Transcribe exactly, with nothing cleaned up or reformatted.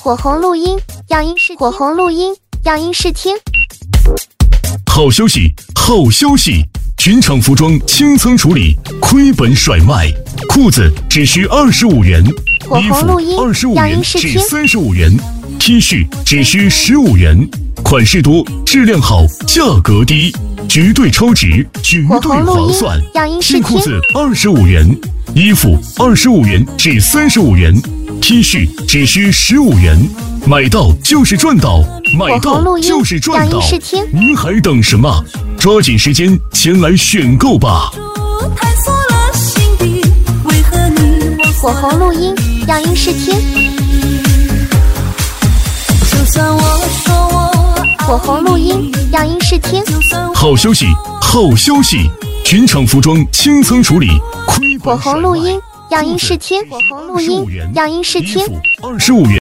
火红录音，样音试火红录音，样音试听。 好消息，好消息！全场服装清仓处理，亏本甩卖，裤子只需二十五元， 火衣服红录音， 二十五元样音试听。 至三十五元 ，T 恤只需十五元，款式多，质量好，价格低，绝对超值，绝对划算。 样音试听。 新裤子二十五元，衣服二十五元至三十五元 ，T 恤只需十五元，买到就是赚到，买到就是赚到。您还等什么？抓紧时间前来选购吧！ 火红录音，样音试听。火红录音，样音试听。 好消息，好消息！全场服装清仓处理，亏本火红录音，样音试听。火红录音，样音试听。 二十五元。